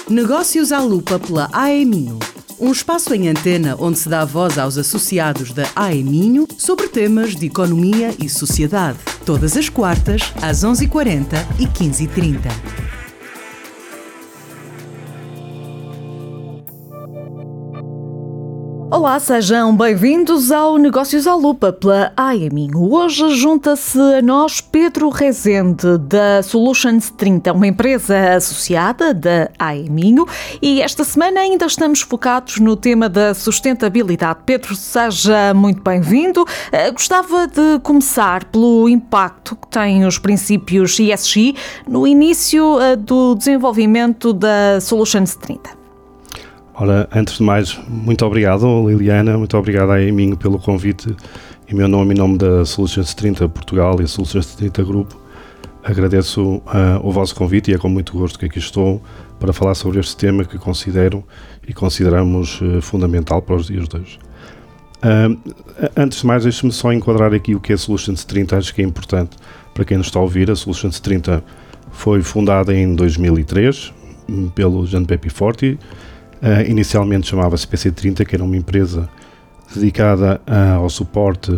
Negócios à Lupa pela AEMinho. Um espaço em antena onde se dá voz aos associados da AEMinho sobre temas de economia e sociedade. Todas as quartas, às 11h40 e 15h30. Olá, sejam bem-vindos ao Negócios à Lupa pela AEMinho. Hoje junta-se a nós Pedro Rezende, da Solutions 30, uma empresa associada da AEMinho, e esta semana ainda estamos focados no tema da sustentabilidade. Pedro, seja muito bem-vindo. Gostava de começar pelo impacto que têm os princípios ESG no início do desenvolvimento da Solutions 30. Ora, antes de mais, muito obrigado, Liliana, muito obrigado à AEMinho pelo convite. Em meu nome, em nome da Solutions 30 Portugal e a Solutions 30 Grupo, agradeço o vosso convite e é com muito gosto que aqui estou para falar sobre este tema que considero e consideramos fundamental para os dias de hoje. Antes de mais, deixe-me só enquadrar aqui o que é a Solutions 30, acho que é importante para quem nos está a ouvir. A Solutions 30 foi fundada em 2003 pelo Gianbeppi Forti. Inicialmente chamava-se PC30, que era uma empresa dedicada ao suporte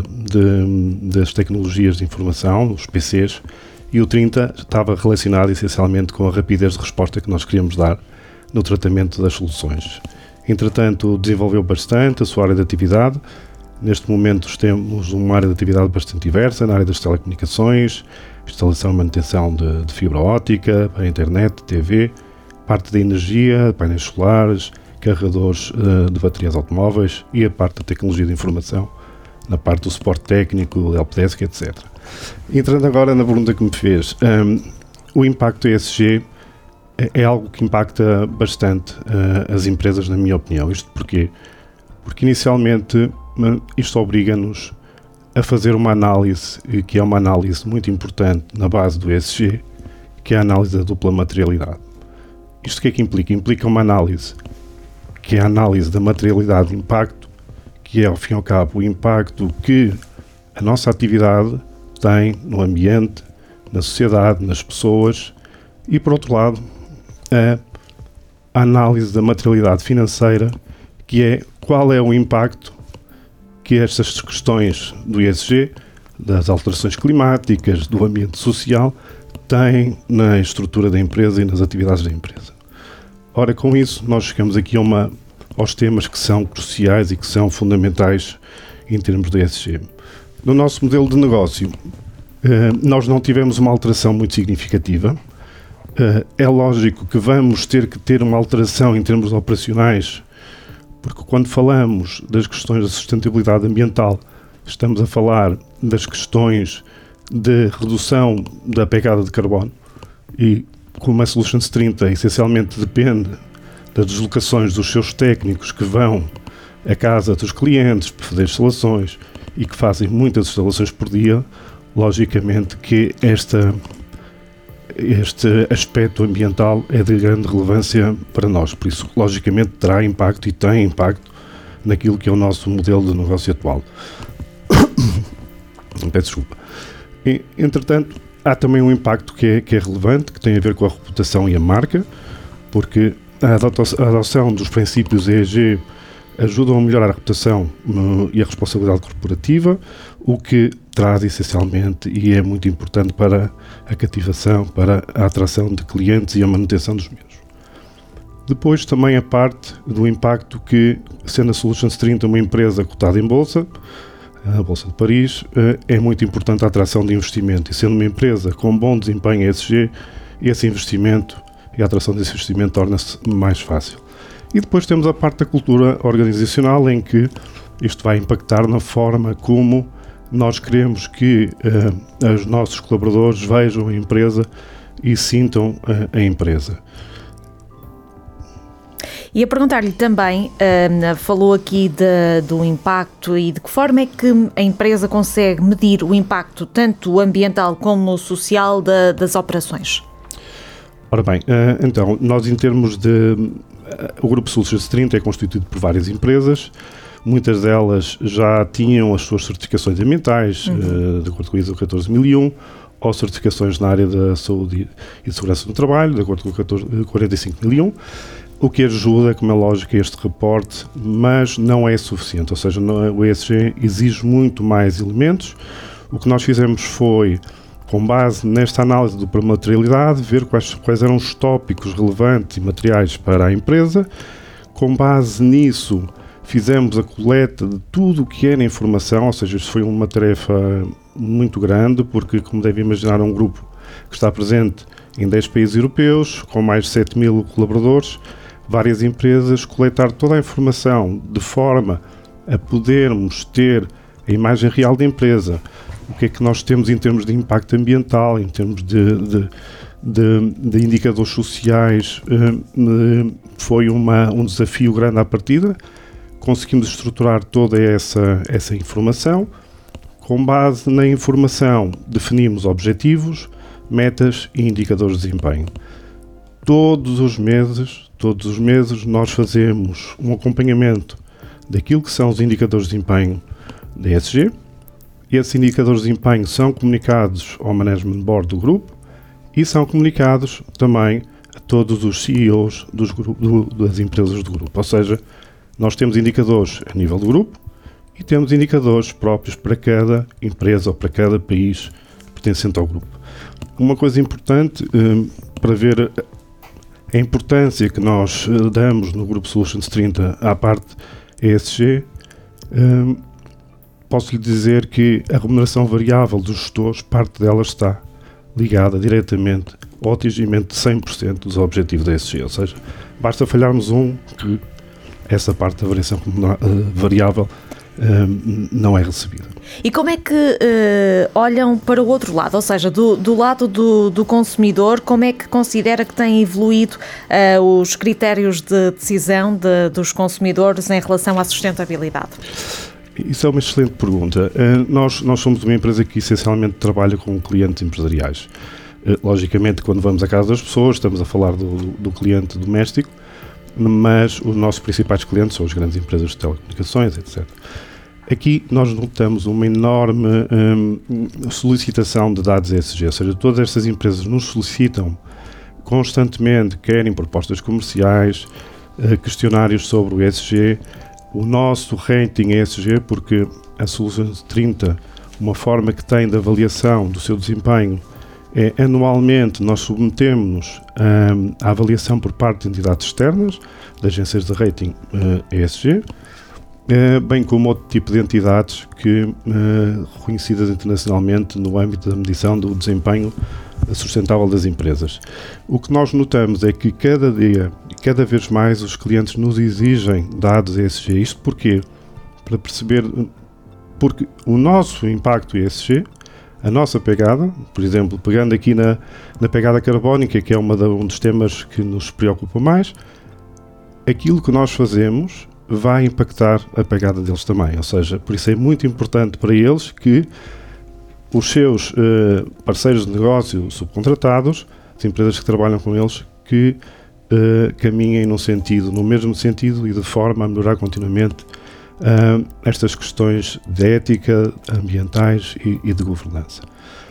das tecnologias de informação, os PCs, e o 30 estava relacionado essencialmente com a rapidez de resposta que nós queríamos dar no tratamento das soluções. Entretanto, desenvolveu bastante a sua área de atividade. Neste momento temos uma área de atividade bastante diversa, na área das telecomunicações, instalação e manutenção de fibra óptica, para a internet, TV, parte da energia, painéis solares, carregadores de baterias automóveis e a parte da tecnologia de informação, na parte do suporte técnico, helpdesk, etc. Entrando agora na pergunta que me fez, o impacto ESG é algo que impacta bastante as empresas, na minha opinião. Isto porquê? Porque inicialmente isto obriga-nos a fazer uma análise, que é uma análise muito importante na base do ESG, que é a análise da dupla materialidade. Isto o que é que implica? Implica uma análise, que é a análise da materialidade de impacto, que é, ao fim e ao cabo, o impacto que a nossa atividade tem no ambiente, na sociedade, nas pessoas, e, por outro lado, a análise da materialidade financeira, que é qual é o impacto que estas questões do ESG, das alterações climáticas, do ambiente social, tem na estrutura da empresa e nas atividades da empresa. Ora, com isso, nós chegamos aqui aos temas que são cruciais e que são fundamentais em termos de ESG. No nosso modelo de negócio, nós não tivemos uma alteração muito significativa. É lógico que vamos ter que ter uma alteração em termos operacionais, porque quando falamos das questões da sustentabilidade ambiental, estamos a falar das questões de redução da pegada de carbono, e como a Solutions 30 essencialmente depende das deslocações dos seus técnicos que vão à casa dos clientes para fazer instalações e que fazem muitas instalações por dia, logicamente que este aspecto ambiental é de grande relevância para nós, por isso logicamente terá impacto e tem impacto naquilo que é o nosso modelo de negócio atual. Peço desculpa. Entretanto, há também um impacto que é relevante, que tem a ver com a reputação e a marca, porque a adoção dos princípios ESG ajudam a melhorar a reputação e a responsabilidade corporativa, o que traz essencialmente e é muito importante para a cativação, para a atração de clientes e a manutenção dos mesmos. Depois também a parte do impacto que, sendo a Solutions 30 uma empresa cotada em bolsa, a Bolsa de Paris, é muito importante a atração de investimento, e sendo uma empresa com bom desempenho ESG, esse investimento e a atração desse investimento torna-se mais fácil. E depois temos a parte da cultura organizacional, em que isto vai impactar na forma como nós queremos que os nossos colaboradores vejam a empresa e sintam a empresa. E a perguntar-lhe também, falou aqui do impacto e de que forma é que a empresa consegue medir o impacto tanto ambiental como social das operações? Ora bem, então, nós em termos de... O Grupo Solutions 30 é constituído por várias empresas, muitas delas já tinham as suas certificações ambientais, de acordo com a ISO 14001, ou certificações na área da saúde e segurança do trabalho, de acordo com o 45.001, o que ajuda, como é lógico, a este reporte, mas não é suficiente, ou seja, o ESG exige muito mais elementos. O que nós fizemos foi, com base nesta análise para materialidade, ver quais eram os tópicos relevantes e materiais para a empresa. Com base nisso, fizemos a coleta de tudo o que era informação, ou seja, isto foi uma tarefa muito grande, porque, como devem imaginar, é um grupo que está presente em 10 países europeus, com mais de 7.000 colaboradores, várias empresas, coletar toda a informação de forma a podermos ter a imagem real da empresa. O que é que nós temos em termos de impacto ambiental, em termos de indicadores sociais, foi um desafio grande à partida. Conseguimos estruturar toda essa informação. Com base na informação, definimos objetivos, metas e indicadores de desempenho. Todos os meses nós fazemos um acompanhamento daquilo que são os indicadores de desempenho da ESG. Esses indicadores de desempenho são comunicados ao Management Board do grupo e são comunicados também a todos os CEOs das empresas do grupo. Ou seja, nós temos indicadores a nível do grupo e temos indicadores próprios para cada empresa ou para cada país pertencente ao grupo. Uma coisa importante para ver a importância que nós damos no Grupo Solutions 30 à parte ESG, posso lhe dizer que a remuneração variável dos gestores, parte dela está ligada diretamente ao atingimento de 100% dos objetivos da ESG, ou seja, basta falharmos que essa parte da variação variável não é recebida. E como é que olham para o outro lado, ou seja, do lado do consumidor, como é que considera que têm evoluído os critérios de decisão dos consumidores em relação à sustentabilidade? Isso é uma excelente pergunta. Nós somos uma empresa que essencialmente trabalha com clientes empresariais. Logicamente, quando vamos à casa das pessoas, estamos a falar do cliente doméstico, mas os nossos principais clientes são as grandes empresas de telecomunicações, etc. Aqui nós notamos uma enorme solicitação de dados ESG, ou seja, todas estas empresas nos solicitam constantemente, querem propostas comerciais, questionários sobre o ESG, o nosso rating ESG, porque a Solutions 30, uma forma que tem de avaliação do seu desempenho, anualmente nós submetemos-nos à avaliação por parte de entidades externas, de agências de rating ESG, bem como outro tipo de entidades reconhecidas internacionalmente no âmbito da medição do desempenho sustentável das empresas. O que nós notamos é que cada dia, cada vez mais, os clientes nos exigem dados ESG. Isto porquê? Para perceber, porque o nosso impacto ESG, a nossa pegada, por exemplo, pegando aqui na pegada carbónica, que é um dos temas que nos preocupa mais, aquilo que nós fazemos vai impactar a pegada deles também. Ou seja, por isso é muito importante para eles que os seus parceiros de negócio subcontratados, as empresas que trabalham com eles, que caminhem no mesmo sentido e de forma a melhorar continuamente estas questões de ética, ambientais e de governança.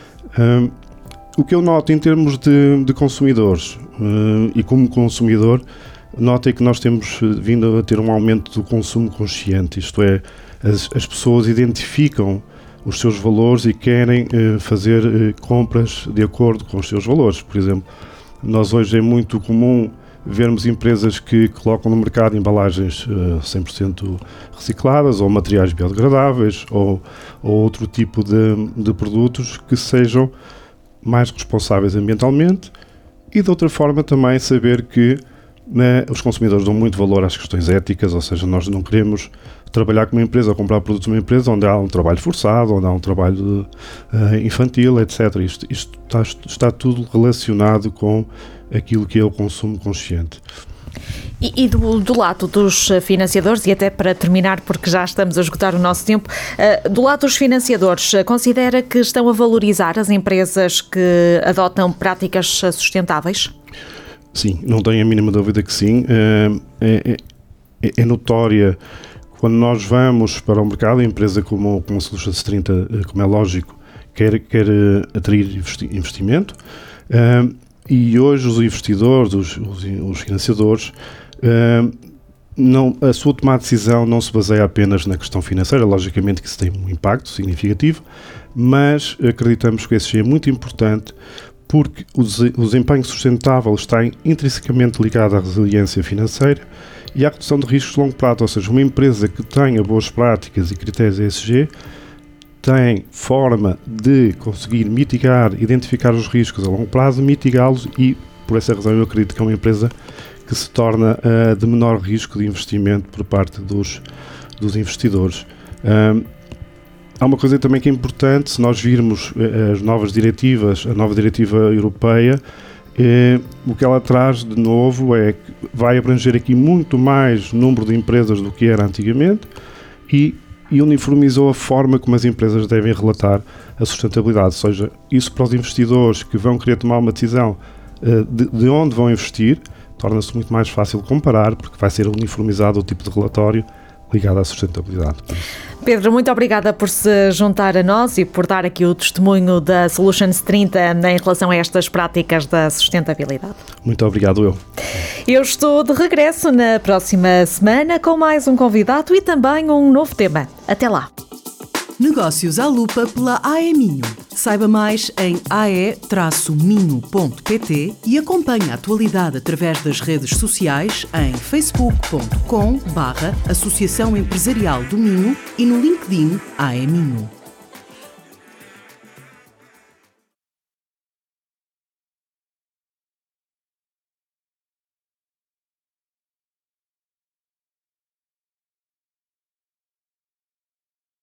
O que eu noto em termos de consumidores e como consumidor, noto é que nós temos vindo a ter um aumento do consumo consciente, isto é, as pessoas identificam os seus valores e querem fazer compras de acordo com os seus valores. Por exemplo, nós hoje é muito comum vermos empresas que colocam no mercado embalagens 100% recicladas ou materiais biodegradáveis ou outro tipo de produtos que sejam mais responsáveis ambientalmente e, de outra forma, também saber que os consumidores dão muito valor às questões éticas, ou seja, nós não queremos trabalhar com uma empresa ou comprar produtos de uma empresa onde há um trabalho forçado, onde há um trabalho infantil, etc. Isto está tudo relacionado com aquilo que é o consumo consciente. E do lado dos financiadores, e até para terminar, porque já estamos a esgotar o nosso tempo, do lado dos financiadores, considera que estão a valorizar as empresas que adotam práticas sustentáveis? Sim, não tenho a mínima dúvida que sim. É notória, quando nós vamos para o mercado, a empresa como a Solutions 30, como é lógico, quer atrair investimento, e hoje os investidores, os financiadores, a sua tomada de decisão não se baseia apenas na questão financeira. Logicamente que isso tem um impacto significativo, mas acreditamos que esse é muito importante, porque o desempenho sustentável está intrinsecamente ligado à resiliência financeira e à redução de riscos de longo prazo. Ou seja, uma empresa que tenha boas práticas e critérios ESG tem forma de conseguir identificar os riscos a longo prazo, mitigá-los, e por essa razão eu acredito que é uma empresa que se torna de menor risco de investimento por parte dos investidores. Há uma coisa também que é importante, se nós virmos as novas diretivas, a nova diretiva europeia, o que ela traz de novo é que vai abranger aqui muito mais número de empresas do que era antigamente, e uniformizou a forma como as empresas devem relatar a sustentabilidade. Ou seja, isso para os investidores que vão querer tomar uma decisão de onde vão investir, torna-se muito mais fácil comparar, porque vai ser uniformizado o tipo de relatório ligado à sustentabilidade. Pedro, muito obrigada por se juntar a nós e por dar aqui o testemunho da Solutions 30 em relação a estas práticas da sustentabilidade. Muito obrigado, eu. Eu estou de regresso na próxima semana com mais um convidado e também um novo tema. Até lá. Negócios à Lupa pela AE Minho. Saiba mais em ae-minho.pt e acompanhe a atualidade através das redes sociais em facebook.com/Associação Empresarial do Minho e no LinkedIn AE Minho.